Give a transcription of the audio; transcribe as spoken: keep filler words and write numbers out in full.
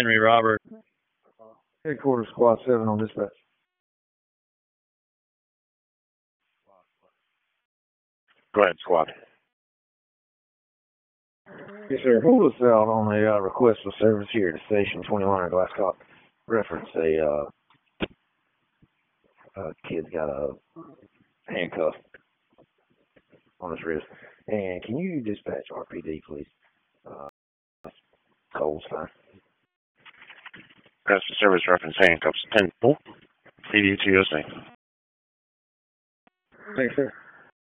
Henry Robert. Headquarters Squad seven on dispatch. Go ahead, squad. Yes, sir. Hold us out on a uh, request for service here at Station twenty-one in Glasscock. Reference a uh, uh, kid's got a handcuff on his wrist. And can you dispatch R P D, please? Uh, Cole's fine. Request for service reference handcuffs. ten. Oh, C D two U S A. Thanks, sir.